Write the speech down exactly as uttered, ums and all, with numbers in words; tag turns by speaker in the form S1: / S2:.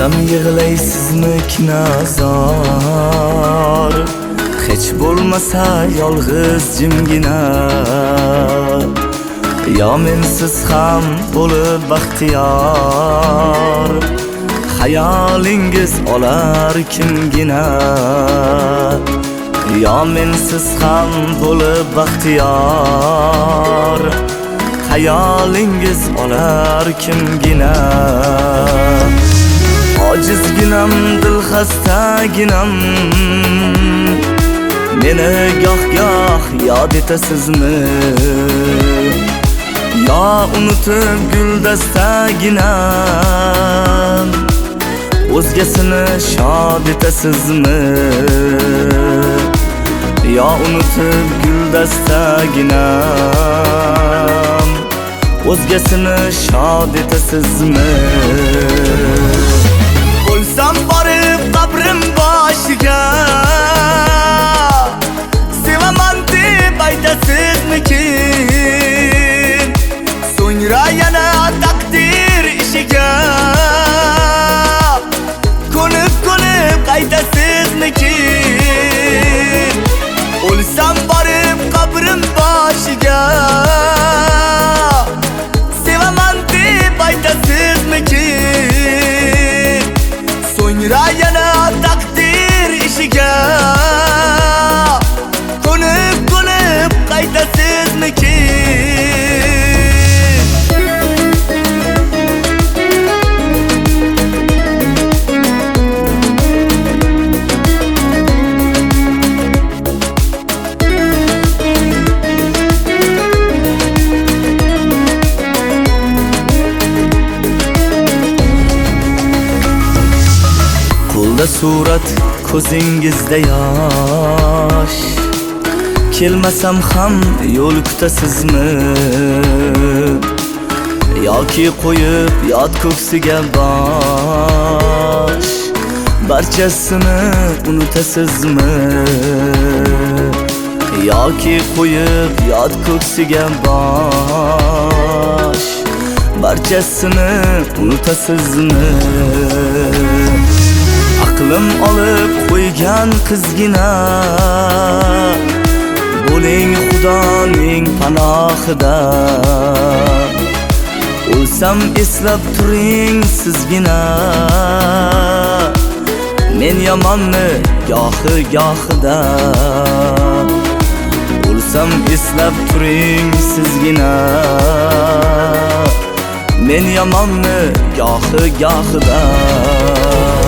S1: O'lsam yig'laysizmi kinazor, hech bo'lmasa yolg'iz jimgina. Yo mensiz ham bo'lib baxtiyor, hayolingiz olar kimgina. Yo mensiz ham bo'lib baxtiyor, hayolingiz olar kimgina. Ojizginam, dil xastaginam, meni goh-goh yod etasizmi? Yo unutib guldastaginam, o'zgasini shod etasizmi? Yo unutib guldastaginam, o'zgasini shod etasizmi? O'lsam borib qabrim boshiga, sevaman deb aytasizmikin? So'ngra yana taqdir ishiga ko'nib-ko'nib qaytasizmikin? O'lsam borib qabrim boshiga, sevaman deb aytasizmikin? So'ngra yana taqdir ishiga ko'nib-ko'nib qaytasizmikin? Qo'lda surat, ko'zingizda yosh, kelmasam ham yo'l kutasizmi? Yoki qo'yib yod ko'ksiga bosh, barchasini unutasizmi? Yoki qo'yib yod ko'ksiga bosh, barchasini unutasizmi? Aqlim olib qo'ygan qizgina, bo'ling Xudoning panohida. O'lsam eslab turing sizgina, men yomonni gohi gohida. O'lsam eslab turing sizgina, men yomonni gohi gohida.